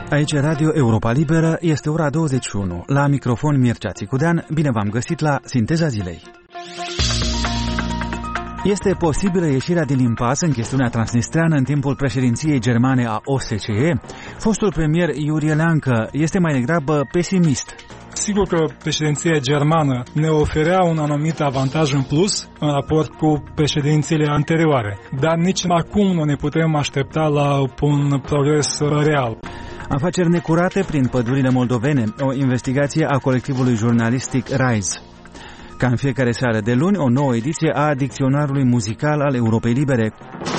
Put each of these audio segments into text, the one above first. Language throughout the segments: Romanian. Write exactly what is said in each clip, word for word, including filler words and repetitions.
Aici Radio Europa Liberă, este ora douăzeci și unu. La microfon Mircea Țicudean, bine v-am găsit la Sinteza Zilei. Este posibilă ieșirea din impas în chestiunea transnistreană în timpul președinției germane a O S C E? Fostul premier Iurie Leancă este mai degrabă pesimist. Sigur că președinția germană ne oferea un anumit avantaj în plus în raport cu președințiile anterioare, dar nici acum nu ne putem aștepta la un progres real. Afaceri necurate prin pădurile moldovene, o investigație a colectivului jurnalistic Rise. Ca în fiecare seară de luni, o nouă ediție a dicționarului muzical al Europei Libere.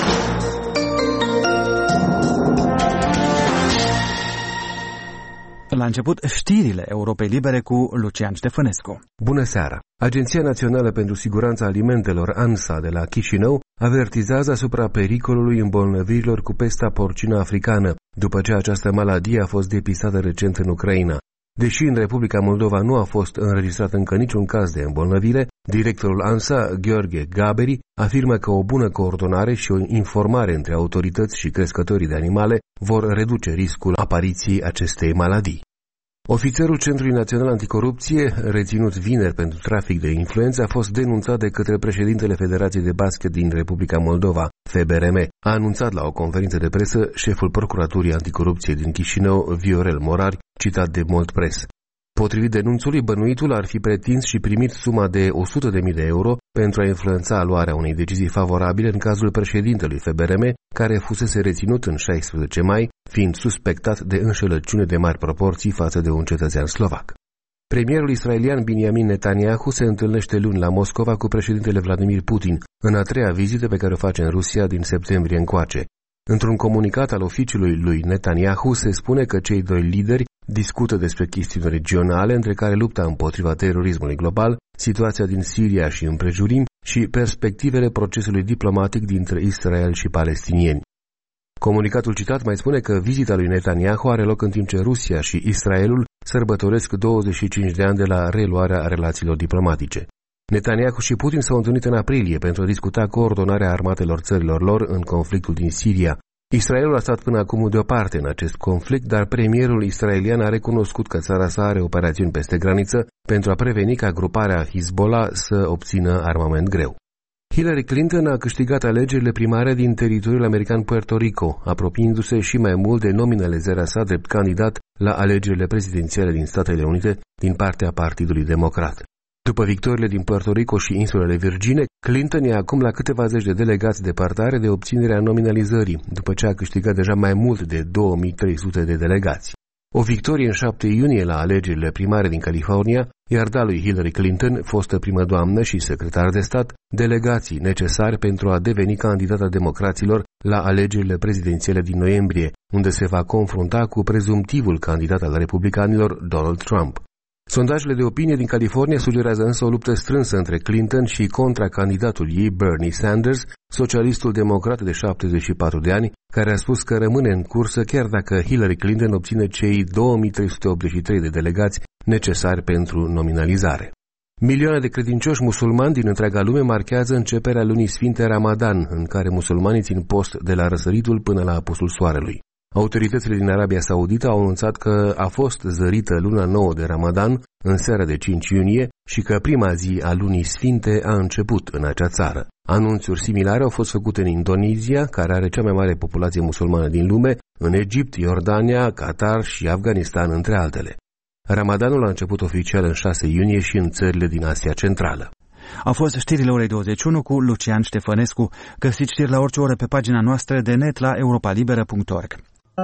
La început, știrile Europei Libere cu Lucian Ștefănescu. Bună seara! Agenția Națională pentru Siguranța Alimentelor, ANSA, de la Chișinău, avertizează asupra pericolului îmbolnăvirilor cu pesta porcină africană, după ce această maladie a fost depistată recent în Ucraina. Deși în Republica Moldova nu a fost înregistrat încă niciun caz de îmbolnăvire, directorul ANSA, Gheorghe Gaberi, afirmă că o bună coordonare și o informare între autorități și crescătorii de animale vor reduce riscul apariției acestei maladii. Ofițerul Centrului Național Anticorupție, reținut vineri pentru trafic de influență, a fost denunțat de către președintele Federației de Basket din Republica Moldova, F B R M. A anunțat la o conferință de presă șeful Procuraturii Anticorupție din Chișinău, Viorel Morari, citat de Moldpress. Potrivit denunțului, bănuitul ar fi pretins și primit suma de o sută de mii de euro pentru a influența luarea unei decizii favorabile în cazul președintelui F B R M, care fusese reținut în șaisprezece mai, fiind suspectat de înșelăciune de mari proporții față de un cetățean slovac. Premierul israelian Benjamin Netanyahu se întâlnește luni la Moscova cu președintele Vladimir Putin, în a treia vizită pe care o face în Rusia din septembrie încoace. Într-un comunicat al oficiului lui Netanyahu se spune că cei doi lideri discută despre chestiuni regionale, între care lupta împotriva terorismului global, situația din Siria și împrejurimi și perspectivele procesului diplomatic dintre Israel și palestinieni. Comunicatul citat mai spune că vizita lui Netanyahu are loc în timp ce Rusia și Israelul sărbătoresc douăzeci și cinci de ani de la reluarea relațiilor diplomatice. Netanyahu și Putin s-au întâlnit în aprilie pentru a discuta coordonarea armatelor țărilor lor în conflictul din Siria. Israelul a stat până acum deoparte în acest conflict, dar premierul israelian a recunoscut că țara sa are operațiuni peste graniță pentru a preveni ca gruparea Hezbollah să obțină armament greu. Hillary Clinton a câștigat alegerile primare din teritoriul american Puerto Rico, apropiindu-se și mai mult de nominalizarea sa drept candidat la alegerile prezidențiale din Statele Unite din partea Partidului Democrat. După victoriile din Puerto Rico și insulele Virgine, Clinton e acum la câteva zeci de delegați departare de obținerea nominalizării, după ce a câștigat deja mai mult de două mii trei sute de delegați. O victorie în șapte iunie la alegerile primare din California i-ar da lui Hillary Clinton, fostă primădoamnă și secretar de stat, delegații necesari pentru a deveni candidata democraților la alegerile prezidențiale din noiembrie, unde se va confrunta cu prezumtivul candidat al republicanilor Donald Trump. Sondajele de opinie din California sugerează însă o luptă strânsă între Clinton și contra candidatul ei Bernie Sanders, socialistul democrat de șaptezeci și patru de ani, care a spus că rămâne în cursă chiar dacă Hillary Clinton obține cei două mii trei sute optzeci și trei de delegați necesari pentru nominalizare. Milioane de credincioși musulmani din întreaga lume marchează începerea lunii sfinte Ramadan, în care musulmanii țin post de la răsăritul până la apusul soarelui. Autoritățile din Arabia Saudită au anunțat că a fost zărită luna nouă de Ramadan în seara de cinci iunie și că prima zi a lunii sfinte a început în acea țară. Anunțuri similare au fost făcute în Indonezia, care are cea mai mare populație musulmană din lume, în Egipt, Iordania, Qatar și Afganistan, între altele. Ramadanul a început oficial în șase iunie și în țările din Asia Centrală. Au fost știrile orei douăzeci și unu cu Lucian Ștefănescu. Găsiți știri la orice oră pe pagina noastră de net la europa liberă punct org.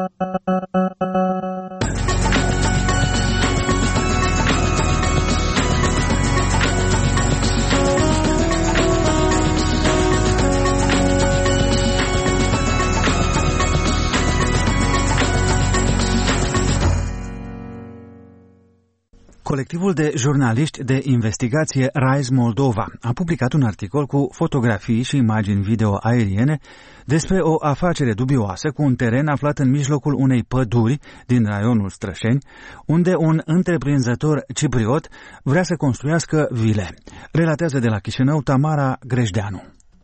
Colectivul de jurnaliști de investigație Rise Moldova a publicat un articol cu fotografii și imagini video aeriene despre o afacere dubioasă cu un teren aflat în mijlocul unei păduri din raionul Strășeni, unde un întreprinzător cipriot vrea să construiască vile. Relatează de la Chișinău Tamara Greșdeanu.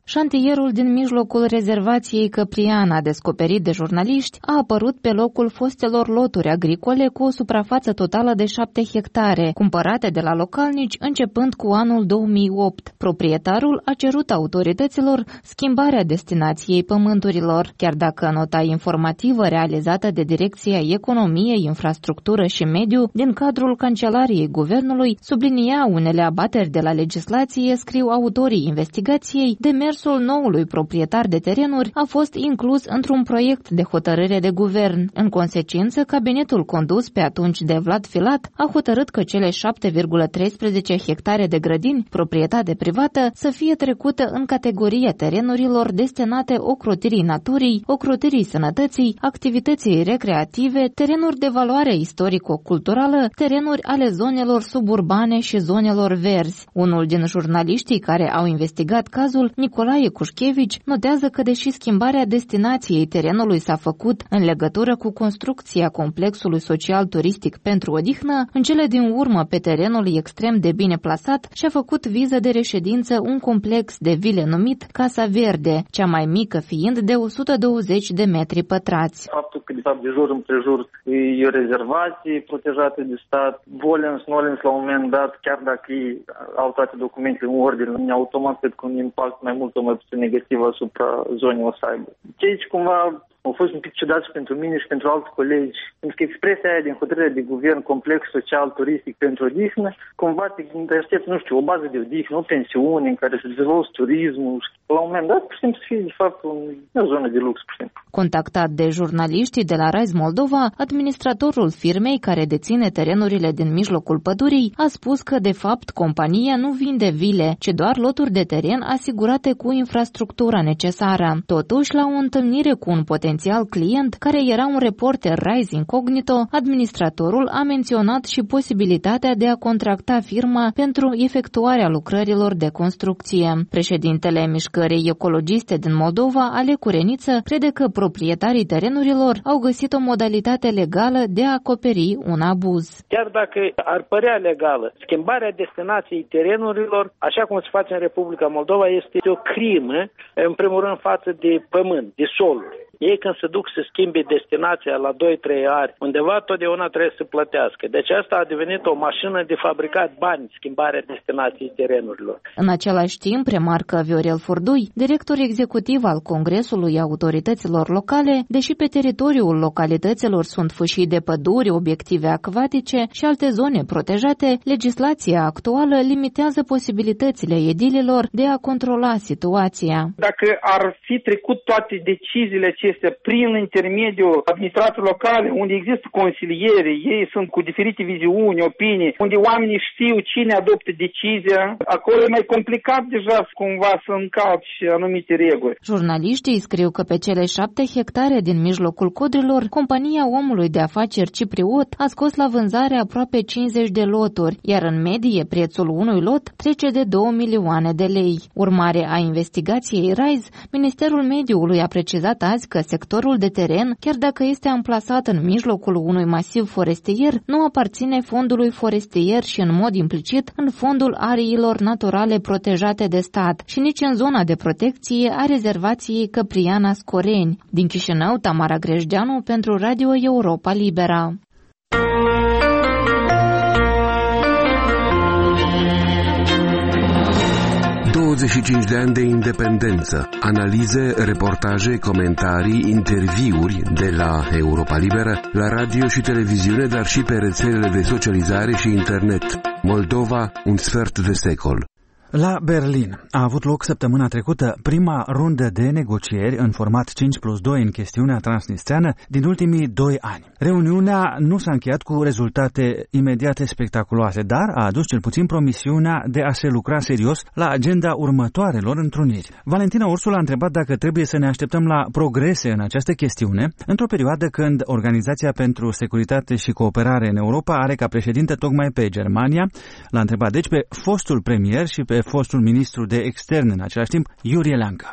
Șantierul din mijlocul rezervației Căpriana, descoperit de jurnaliști, a apărut pe locul fostelor loturi agricole cu o suprafață totală de șapte hectare, cumpărate de la localnici începând cu anul două mii opt. Proprietarul a cerut autorităților schimbarea destinației pământurilor, chiar dacă nota informativă realizată de Direcția Economie, Infrastructură și Mediu din cadrul Cancelariei Guvernului sublinia unele abateri de la legislație, scriu autorii investigației. Demersul noului proprietar de terenuri a fost inclus într-un proiect de hotărâre de guvern. În consecință, cabinetul condus pe atunci de Vlad Filat a hotărât că cele șapte virgulă treisprezece hectare de grădini, proprietate privată, să fie trecută în categoria terenurilor destinate ocrotirii naturii, ocrotirii sănătății, activității recreative, terenuri de valoare istorico-culturală, terenuri ale zonelor suburbane și zonelor verzi. Unul din jurnaliștii care au investigat cazul, Nicolae Cușchevici, notează că deși schimbarea destinației terenului s-a făcut în legătură cu construcția complexului social-turistic pentru odihnă, în cele din urmă pe terenul extrem de bine plasat și-a făcut viză de reședință un complex de vile numit Casa Verde, cea mai mică fiind de o sută douăzeci de metri pătrați. Faptul că de fapt de jur împrejur e o rezervație protejată de stat, Volens, Nolens la un moment dat, chiar dacă ei au toate documentele în ordine, automat cred că un impact mai mult sau mai puțin negativ asupra zonei o să aibă. Deci cumva au fost un pic ciudat și pentru mine și pentru alți colegi, pentru că expresia aia din hotărârea de guvern, complex social, turistic pentru odihnă, cumva te aștepți, nu știu, o bază de odihnă, o pensiune în care să dezvolți turismul și la un moment dat, pur și simplu, să fie de fapt o zonă de lux, pur și simplu. Contactat de jurnaliștii de la Rise Moldova, administratorul firmei care deține terenurile din mijlocul pădurii a spus că, de fapt, compania nu vinde vile, ci doar loturi de teren asigurate cu infrastructura necesară. Totuși, la o întâlnire cu un potențial client, care era un reporter Rise Incognito, administratorul a menționat și posibilitatea de a contracta firma pentru efectuarea lucrărilor de construcție. Președintele Mișcării Ecologiste din Moldova, Ale Cureniță, crede că proprietarii terenurilor au găsit o modalitate legală de a acoperi un abuz. Chiar dacă ar părea legală, schimbarea destinației terenurilor, așa cum se face în Republica Moldova, este o crimă, în primul rând față de pământ, de soluri. Ei când se duc să schimbe destinația la doi trei ani, undeva totdeauna trebuie să plătească. Deci asta a devenit o mașină de fabricat bani, schimbarea destinației terenurilor. În același timp, remarcă Viorel Furdui, director executiv al Congresului Autorităților Locale, deși pe teritoriul localităților sunt fâșii de păduri, obiective acvatice și alte zone protejate, legislația actuală limitează posibilitățile edililor de a controla situația. Dacă ar fi trecut toate deciziile acestea prin intermediul administrației locale, unde există consiliere, ei sunt cu diferite viziuni, opinii, unde oamenii știu cine adoptă decizia, acolo e mai complicat deja cumva să încalci anumite reguli. Jurnaliștii scriu că pe cele șapte hectare din mijlocul Codrilor, compania omului de afaceri cipriot a scos la vânzare aproape cincizeci de loturi, iar în medie prețul unui lot trece de două milioane de lei. Urmare a investigației Rise, Ministerul Mediului a precizat azi că sectorul de teren, chiar dacă este amplasat în mijlocul unui masiv forestier, nu aparține fondului forestier și în mod implicit în fondul ariilor naturale protejate de stat și nici în zona de protecție a rezervației Căpriana Scoreni. Din Chișinău, Tamara Grejdeanu pentru Radio Europa Libera. douăzeci și cinci de ani de independență, analize, reportaje, comentarii, interviuri de la Europa Liberă, la radio și televiziune, dar și pe rețelele de socializare și internet. Moldova, un sfert de secol. La Berlin a avut loc săptămâna trecută prima rundă de negocieri în format cinci plus doi în chestiunea transnistreană din ultimii doi ani. Reuniunea nu s-a încheiat cu rezultate imediate spectaculoase, dar a adus cel puțin promisiunea de a se lucra serios la agenda următoarelor întruniri. Valentina Ursul a întrebat dacă trebuie să ne așteptăm la progrese în această chestiune, într-o perioadă când Organizația pentru Securitate și Cooperare în Europa are ca președinte tocmai pe Germania. L-a întrebat deci pe fostul premier și pe fostul ministru de externe în același timp, Iurie Leancă.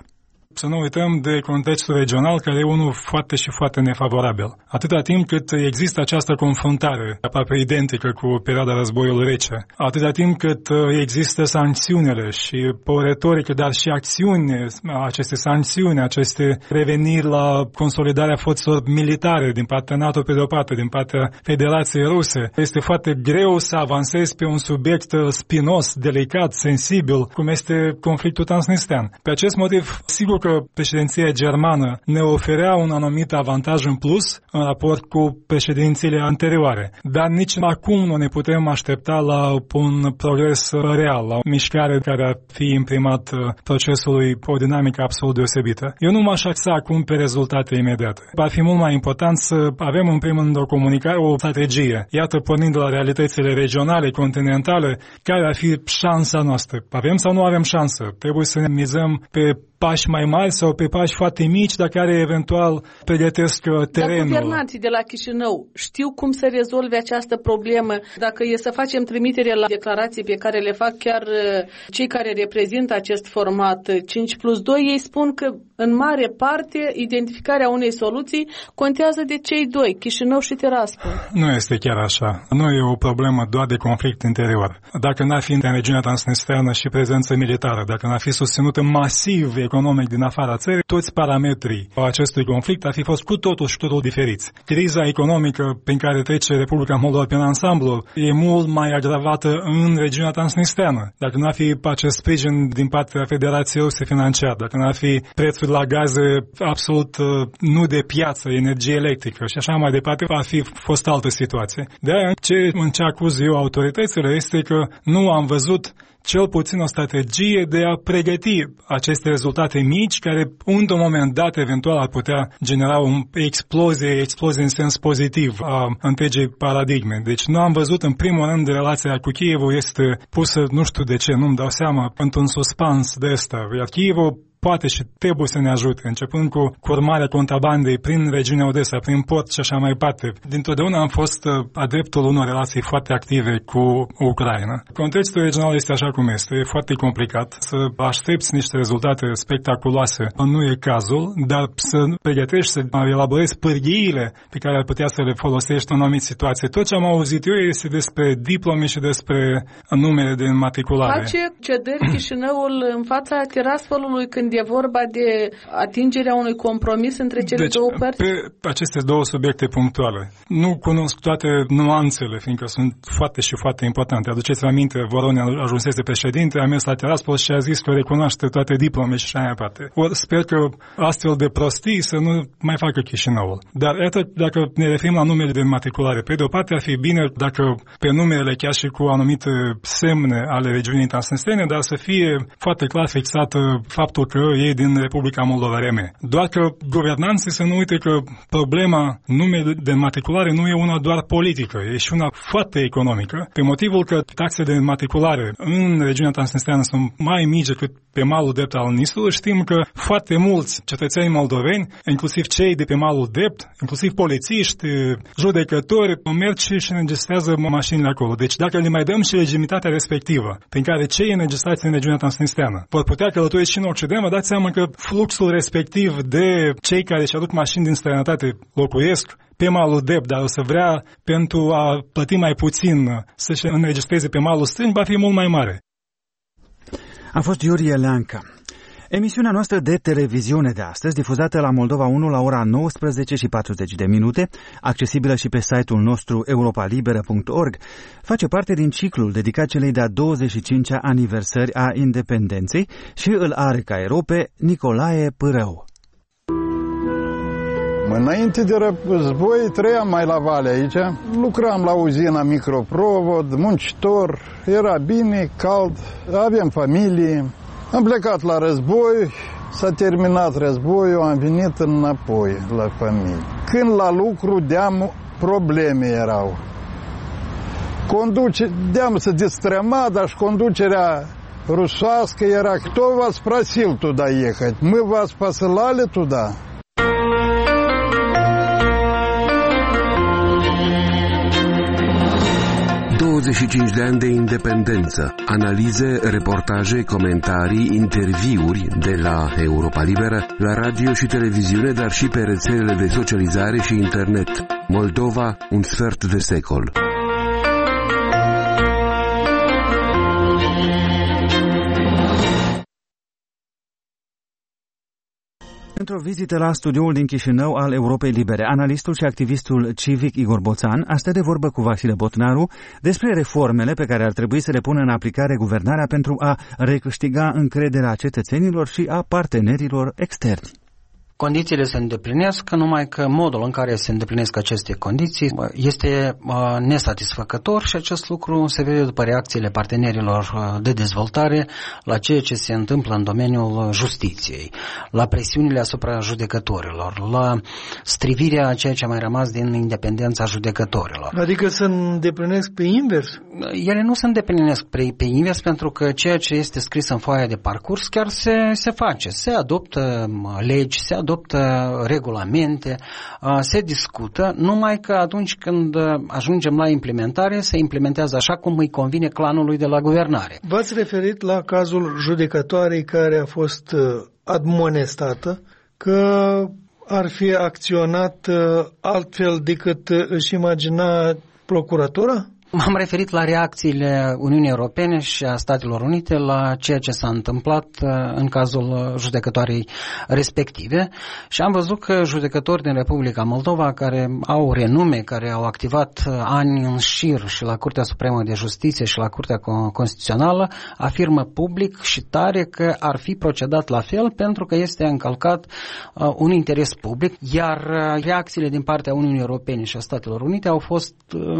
Să nu uităm de contextul regional, care e unul foarte și foarte nefavorabil. Atâta timp cât există această confruntare aproape identică cu perioada războiului rece, atâta timp cât există sancțiunile și o retorică, dar și acțiuni, aceste sancțiuni, aceste reveniri la consolidarea forțelor militare din partea NATO pe de o parte, din partea Federației Ruse, este foarte greu să avansezi pe un subiect spinos, delicat, sensibil, cum este conflictul transnistrean. Pe acest motiv, sigur că președinția germană ne oferea un anumit avantaj în plus în raport cu președințiile anterioare, dar nici acum nu ne putem aștepta la un progres real, la o mișcare care ar fi imprimat procesului o dinamică absolut deosebită. Eu nu m-aș axa acum pe rezultate imediate. Ar fi mult mai important să avem în primul rând o comunicare, o strategie. Iată, pornind de la realitățile regionale, continentale, care ar fi șansa noastră. Avem sau nu avem șansă? Trebuie să ne mizăm pe pași mai mari sau pe pași foarte mici, dar care eventual pregătesc terenul. Dar guvernanții de la Chișinău știu cum să rezolve această problemă? Dacă e să facem trimitere la declarații pe care le fac chiar cei care reprezintă acest format cinci plus doi, ei spun că în mare parte identificarea unei soluții contează de cei doi, Chișinău și Tiraspol. Nu este chiar așa. Nu e o problemă doar de conflict interior. Dacă n-ar fi în regiunea transnistreană și prezență militară, dacă n-ar fi susținută masiv economic din afara țării, toți parametrii acestui conflict ar fi fost cu totul și totul diferiți. Criza economică prin care trece Republica Moldova pe ansamblu e mult mai agravată în regiunea transnistreană. Dacă n-ar fi acest sprijin din partea Federației Ruse financiar, dacă n-ar fi prețuri la gaze absolut nu de piață, energie electrică și așa mai departe, ar fi fost altă situație. De-aia ce, în ce acuz eu autoritățile este că nu am văzut cel puțin o strategie de a pregăti aceste rezultate mici care, într-un moment dat, eventual ar putea genera o explozie, explozie în sens pozitiv a întregii paradigme. Deci nu am văzut, în primul rând, relația cu Kievul este pusă, nu știu de ce, nu-mi dau seama, într-un suspans de ăsta. Iar Kievul poate și trebuie să ne ajute, începând cu curmarea contrabandei prin regiunea Odessa, prin port și așa mai departe. Dintotdeauna am fost adeptul unor relații foarte active cu Ucraina. Contextul regional este așa cum este, e foarte complicat. Să aștepți niște rezultate spectaculoase nu e cazul, dar să pregătești, să elaborezi pârghiile pe care ar putea să le folosești în o anumită situație. Tot ce am auzit eu este despre diplome și despre numere de înmatriculare. Face cedări Chișinăul în fața Tiraspolului când e vorba de atingerea unui compromis între cele deci, două părți? Pe aceste două subiecte punctuale. Nu cunosc toate nuanțele, fiindcă sunt foarte și foarte importante. Aduceți-vă aminte, Voronin ajunsese președinte, a mers la Tiraspol și a zis că recunoaște toate diplome și așa mai departe. Ori sper că astfel de prostii să nu mai facă Chișinăul. Dar iată, dacă ne referim la numele de înmatriculare, pe de o parte ar fi bine dacă pe numerele chiar și cu anumite semne ale regiunii transnistrene, dar să fie foarte clar fixată faptul că e din Republica Moldova R M. Doar că guvernanții să nu uite că problema numelui de înmatriculare nu e una doar politică, e și una foarte economică, pe motivul că taxele de înmatriculare în regiunea transnistreană sunt mai mici decât pe malul drept al Nistrului. Știm că foarte mulți cetățeni moldoveni, inclusiv cei de pe malul drept, inclusiv polițiști, judecători, merg și își înregistrează mașinile acolo. Deci dacă le mai dăm și legitimitatea respectivă, prin care cei înregistrați în regiunea transnistreană vor putea călători și în Occident, vă dați seama că fluxul respectiv de cei care își aduc mașini din străinătate locuiesc pe malul drept, dar o să vrea pentru a plăti mai puțin să-și înregistreze pe malul stâng, va fi mult mai mare. A fost Iurie Leanca. Emisiunea noastră de televiziune de astăzi, difuzată la Moldova unu la ora nouăsprezece și patruzeci de minute, accesibilă și pe site-ul nostru europa liberă punct org, face parte din ciclul dedicat celei de-a douăzeci și cincea aniversări a independenței și îl are ca erou pe Nicolae Pârău. Înainte de război trăiam mai la Vale aici, lucram la uzina Microprovod, muncitor, era bine, cald, aveam familie. Am plecat la război, s-a terminat războiul, am venit înapoi la familie. Când la lucru, deam probleme erau. Conduce, deam să distrăma, dar și conducerea rusoască era, кто вас просил туда ехать? Мы вас посылали туда? douăzeci și cinci de ani de independență, analize, reportaje, comentarii, interviuri de la Europa Liberă, la radio și televiziune, dar și pe rețelele de socializare și internet. Moldova, un sfert de secol. Într-o vizită la studioul din Chișinău al Europei Libere, analistul și activistul civic Igor Boțan a stat de vorbă cu Vasile Botnaru despre reformele pe care ar trebui să le pună în aplicare guvernarea pentru a recâștiga încrederea cetățenilor și a partenerilor externi. Condițiile se îndeplinesc, numai că modul în care se îndeplinesc aceste condiții este nesatisfăcător și acest lucru se vede după reacțiile partenerilor de dezvoltare la ceea ce se întâmplă în domeniul justiției, la presiunile asupra judecătorilor, la strivirea a ceea ce a mai rămas din independența judecătorilor. Adică se îndeplinesc pe invers? Ele nu se îndeplinesc pe, pe invers pentru că ceea ce este scris în foaia de parcurs chiar se, se face. Se adoptă legi, se adoptă adoptă regulamente, se discută, numai că atunci când ajungem la implementare, se implementează așa cum îi convine clanului de la guvernare. V-ați referit la cazul judecătoarei care a fost admonestată că ar fi acționat altfel decât își imagina procuratura? M-am referit la reacțiile Uniunii Europene și a Statelor Unite la ceea ce s-a întâmplat în cazul judecătoarei respective și am văzut că judecători din Republica Moldova care au renume, care au activat ani în șir și la Curtea Supremă de Justiție și la Curtea Constituțională afirmă public și tare că ar fi procedat la fel pentru că este încălcat un interes public, iar reacțiile din partea Uniunii Europene și a Statelor Unite au fost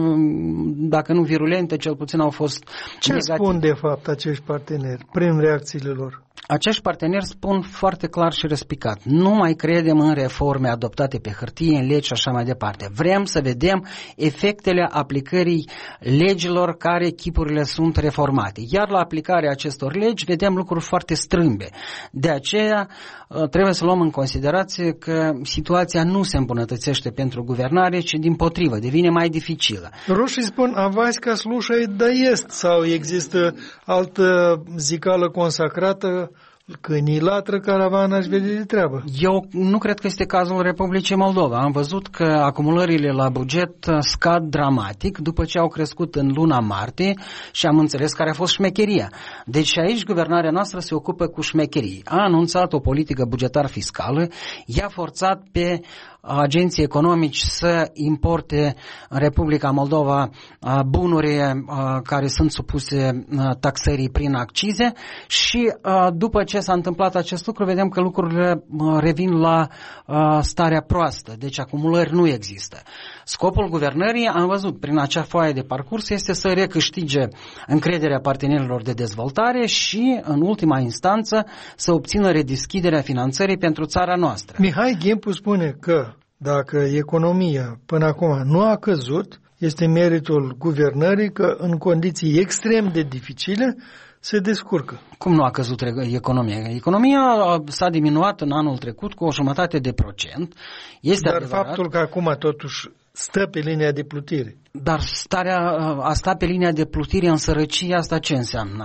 dacă nu virulente, cel puțin au fost Ce negative. spun de fapt acești parteneri prin reacțiile lor? Acești parteneri spun foarte clar și răspicat: nu mai credem în reforme adoptate pe hârtie, în legi și așa mai departe. Vrem să vedem efectele aplicării legilor care chipurile sunt reformate. Iar la aplicarea acestor legi vedem lucruri foarte strâmbe. De aceea trebuie să luăm în considerație că situația nu se îmbunătățește pentru guvernare, ci dimpotrivă, devine mai dificilă. Rușii spun avaiska slușai da est, sau există altă zicală consacrată: câinii latră, caravana își vede de treabă. Eu nu cred că este cazul Republicii Moldova. Am văzut că acumulările la buget scad dramatic după ce au crescut în luna martie și am înțeles care a fost șmecheria. Deci aici guvernarea noastră se ocupă cu șmecherii. A anunțat o politică bugetar-fiscală, i-a forțat pe agenții economici să importe în Republica Moldova bunuri care sunt supuse taxării prin accize și după ce s-a întâmplat acest lucru, vedem că lucrurile revin la starea proastă, deci acumulări nu există. Scopul guvernării, am văzut prin acea foaie de parcurs, este să recâștige încrederea partenerilor de dezvoltare și, în ultima instanță, să obțină redeschiderea finanțării pentru țara noastră. Mihai Ghimpu spune că dacă economia până acum nu a căzut, este meritul guvernării că în condiții extrem de dificile se descurcă. Cum nu a căzut economia? Economia s-a diminuat în anul trecut cu o jumătate de procent. Este Dar adevărat. Faptul că acum totuși stă pe linia de plutire. Dar starea, a sta pe linia de plutire în sărăcie, asta ce înseamnă?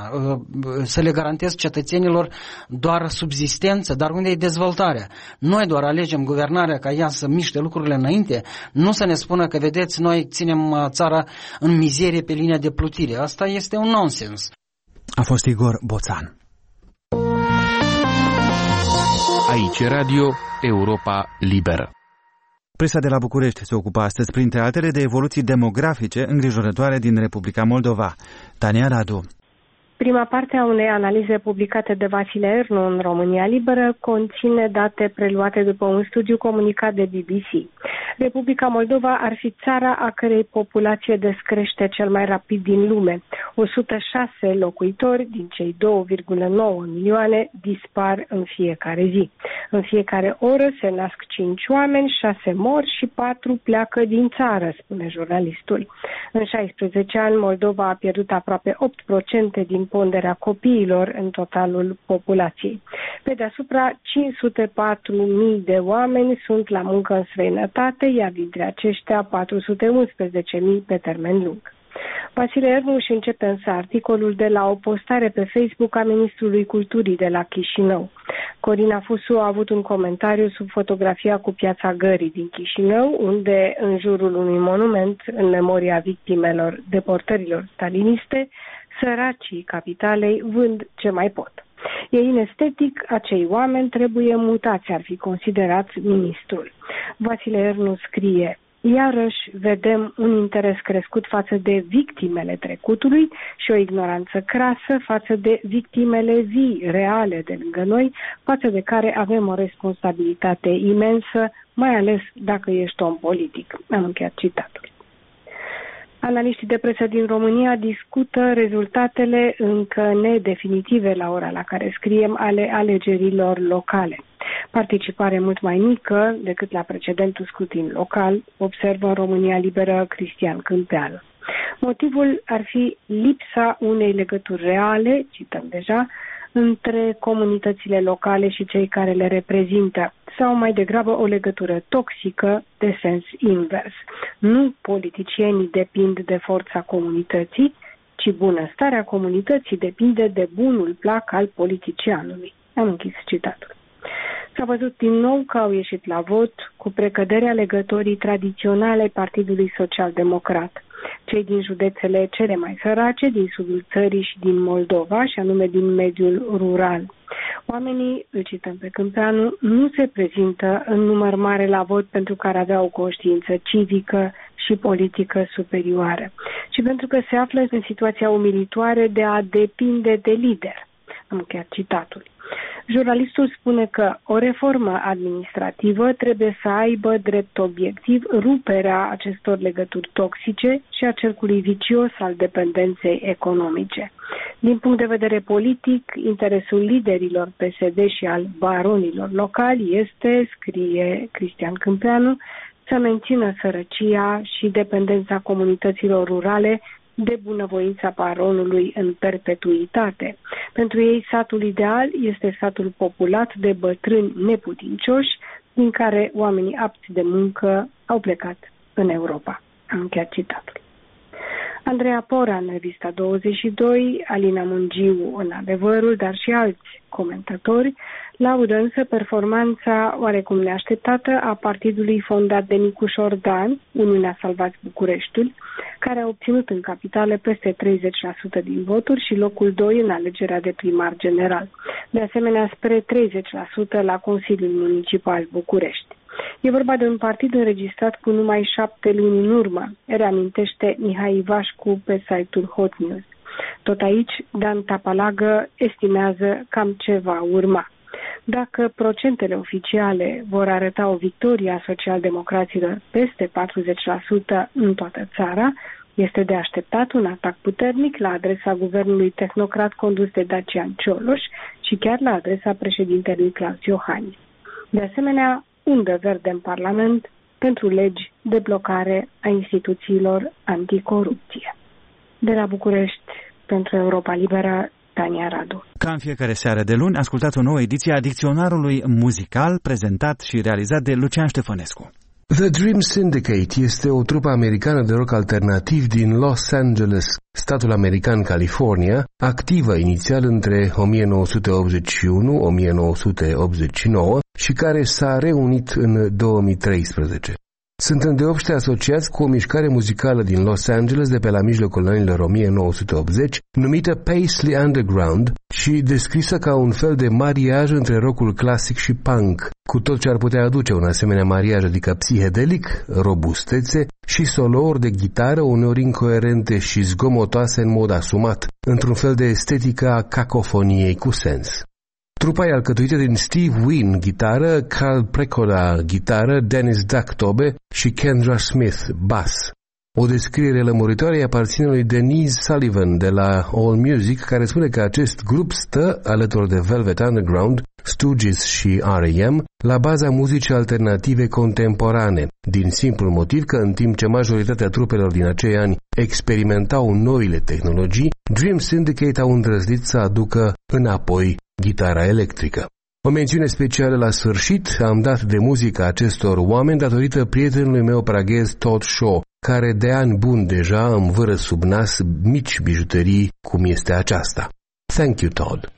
Să le garantez cetățenilor doar subzistență, dar unde e dezvoltarea? Noi doar alegem guvernarea ca ea să miște lucrurile înainte, nu să ne spună că, vedeți, noi ținem țara în mizerie pe linia de plutire. Asta este un nonsens. A fost Igor Boțan. Aici Radio Europa Liberă. Presa de la București se ocupă astăzi, printre altele, de evoluții demografice îngrijorătoare din Republica Moldova. Tania Radu. Prima parte a unei analize publicate de Vasile Ernu în România Liberă conține date preluate după un studiu comunicat de B B C. Republica Moldova ar fi țara a cărei populație descrește cel mai rapid din lume. o sută șase locuitori din cei doi virgulă nouă milioane dispar în fiecare zi. În fiecare oră se nasc cinci oameni, șase mor și patru pleacă din țară, spune jurnalistul. În șaisprezece ani, Moldova a pierdut aproape opt la sută din ponderea copiilor în totalul populației. Pe deasupra, cinci sute patru mii de oameni sunt la muncă în străinătate, iar dintre aceștia patru sute unsprezece mii pe termen lung. Vasile Ernu își începe însă articolul de la o postare pe Facebook a ministrului culturii de la Chișinău. Corina Fusu a avut un comentariu sub fotografia cu Piața Gării din Chișinău, unde, în jurul unui monument în memoria victimelor deportărilor staliniste, săracii capitalei vând ce mai pot. E inestetic, acei oameni trebuie mutați, ar fi considerat ministrul. Vasile Ernu scrie: iarăși vedem un interes crescut față de victimele trecutului și o ignoranță crasă față de victimele vii, reale de lângă noi, față de care avem o responsabilitate imensă, mai ales dacă ești om politic. Am încheiat citatul. Analiștii de presă din România discută rezultatele încă nedefinitive la ora la care scriem ale alegerilor locale. Participare mult mai mică decât la precedentul scrutin local, observă în România Liberă Cristian Câmpeanu. Motivul ar fi lipsa unei legături reale, cităm deja, între comunitățile locale și cei care le reprezintă, sau mai degrabă o legătură toxică de sens invers. Nu politicienii depind de forța comunității, ci bunăstarea comunității depinde de bunul plac al politicianului. Am închis citatul. S-a văzut din nou că au ieșit la vot cu precăderea legătorii tradiționale Partidului Social-Democrat. Cei din județele cele mai sărace, din sudul țării și din Moldova, și anume din mediul rural. Oamenii, îl cităm pe Câmpeanu, nu se prezintă în număr mare la vot pentru că ar avea o conștiință civică și politică superioară, ci pentru că se află în situația umilitoare de a depinde de lider. Am încheiat citatul. Jurnalistul spune că o reformă administrativă trebuie să aibă drept obiectiv ruperea acestor legături toxice și a cercului vicios al dependenței economice. Din punct de vedere politic, interesul liderilor P S D și al baronilor locali este, scrie Cristian Câmpeanu, să mențină sărăcia și dependența comunităților rurale de bunăvoința baronului în perpetuitate. Pentru ei, satul ideal este satul populat de bătrâni neputincioși, din care oamenii apți de muncă au plecat în Europa. Am încheiat citatul. Andreea Pora în Revista douăzeci și doi, Alina Mungiu în Adevărul, dar și alți comentatori laudă însă performanța oarecum neașteptată a partidului fondat de Nicu Șordan, Uniunea Salvați Bucureștiul, care a obținut în capitală peste treizeci la sută din voturi și locul doi în alegerea de primar general. De asemenea, spre treizeci la sută la Consiliul Municipal București. E vorba de un partid înregistrat cu numai șapte luni în urmă, reamintește Mihai Ivașcu pe site-ul Hot News. Tot aici, Dan Tapalagă estimează cam ce va urma. Dacă procentele oficiale vor arăta o victorie a socialdemocraților peste patruzeci la sută în toată țara, este de așteptat un atac puternic la adresa guvernului tehnocrat condus de Dacian Cioloș și chiar la adresa președintelui Claus Iohannis. De asemenea, undă verde în Parlament pentru legi de blocare a instituțiilor anticorupție. De la București, pentru Europa Liberă, Tania Radu. Ca în fiecare seară de luni, ascultați o nouă ediție a Dicționarului Muzical, prezentat și realizat de Lucian Ștefănescu. The Dream Syndicate este o trupă americană de rock alternativ din Los Angeles, statul american California, activă inițial între o mie nouă sute optzeci și unu - o mie nouă sute optzeci și nouă și care s-a reunit în două mii treisprezece. Sunt îndeopște asociați cu o mișcare muzicală din Los Angeles de pe la mijlocul anilor o mie nouă sute optzeci, numită Paisley Underground și descrisă ca un fel de mariaj între rockul clasic și punk, cu tot ce ar putea aduce un asemenea mariaj, adică psihedelic, robustețe și solouri de gitară uneori incoerente și zgomotoase în mod asumat, într-un fel de estetică a cacofoniei cu sens. Trupa e alcătuită din Steve Wynn, gitară, Carl Precola, gitară, Dennis Ducktobe și Kendra Smith, bass. O descriere lămuritoare aparține lui Denise Sullivan de la AllMusic, care spune că acest grup stă, alături de Velvet Underground, Stooges și R E M, la baza muzicii alternative contemporane, din simplul motiv că în timp ce majoritatea trupelor din acei ani experimentau noile tehnologii, Dream Syndicate au îndrăznit să aducă înapoi gitara electrică. O mențiune specială la sfârșit, am dat de muzica acestor oameni datorită prietenului meu praghez Todd Shaw, care de ani buni deja învâră sub nas mici bijuterii cum este aceasta. Thank you, Todd.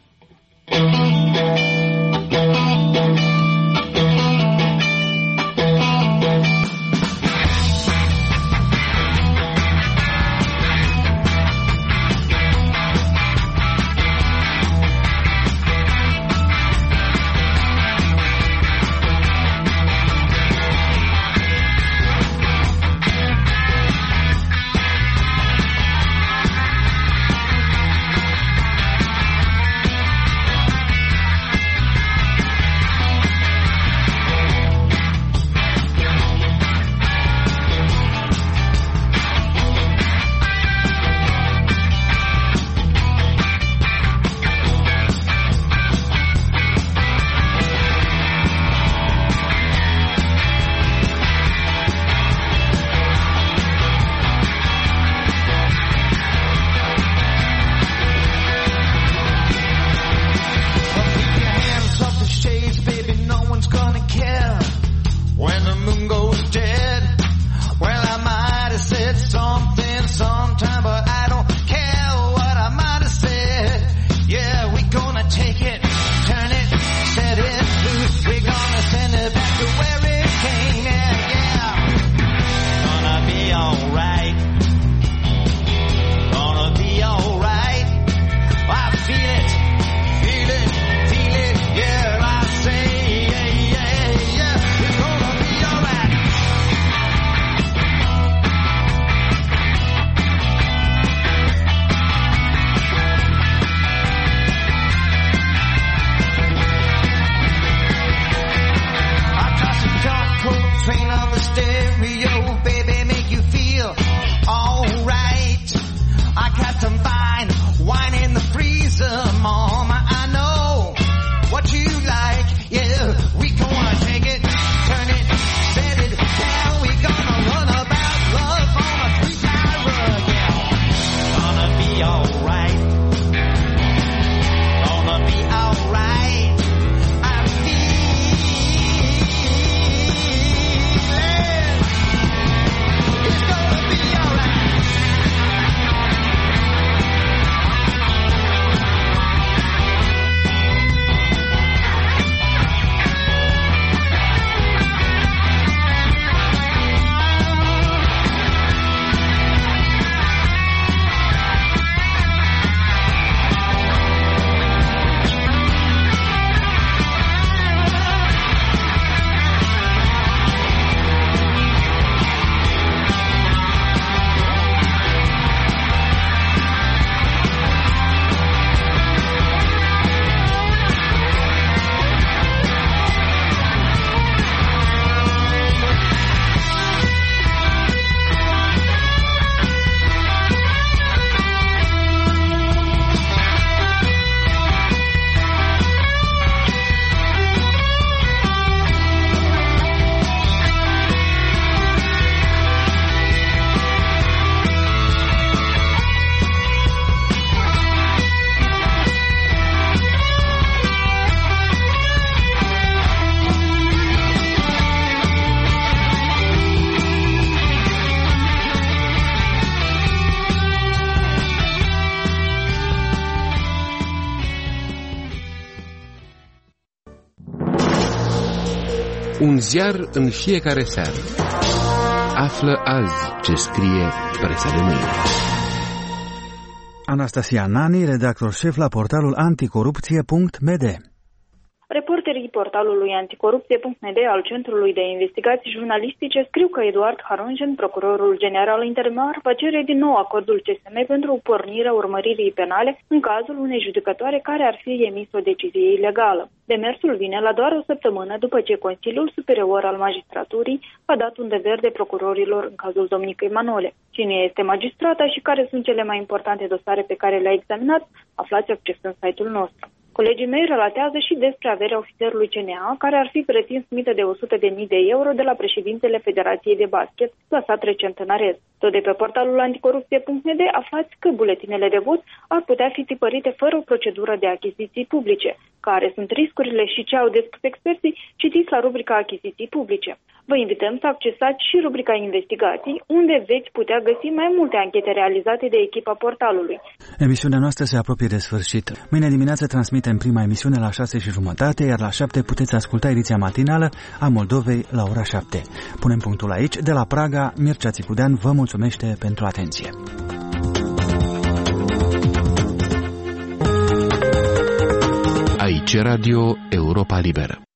Un ziar în fiecare seară. Află azi ce scrie presa de mâine. Anastasia Nani, redactor șef la portalul anticorupție punct m d. Reporterii portalului anticorupție punct m d al Centrului de Investigații Jurnalistice scriu că Eduard Harungen, procurorul general interimar, va cere din nou acordul C S M pentru pornirea urmăririi penale în cazul unei judecătoare care ar fi emis o decizie ilegală. Demersul vine la doar o săptămână după ce Consiliul Superior al Magistraturii a dat undă verde procurorilor în cazul domnicăi Manole. Cine este magistrata și care sunt cele mai importante dosare pe care le-a examinat, aflați accesând site-ul nostru. Colegii mei relatează și despre averea ofițerului C N A, care ar fi pretins mită de o sută de mii de euro de la președintele Federației de Basket, plasat recent în arest. Tot de pe portalul anticorupție punct m d aflați că buletinele de vot ar putea fi tipărite fără o procedură de achiziții publice, Care sunt riscurile și ce au de spus experții? Citiți la rubrica Achiziții publice. Vă invităm să accesați și rubrica Investigații, unde veți putea găsi mai multe anchete realizate de echipa portalului. Emisiunea noastră se apropie de sfârșit. Mâine dimineață transmitem prima emisiune la șase și jumătate, iar la șapte puteți asculta ediția matinală a Moldovei la ora șapte. Punem punctul aici. De la Praga, Mircea Țicudean vă mulțumește pentru atenție. Aici Radio Europa Liberă.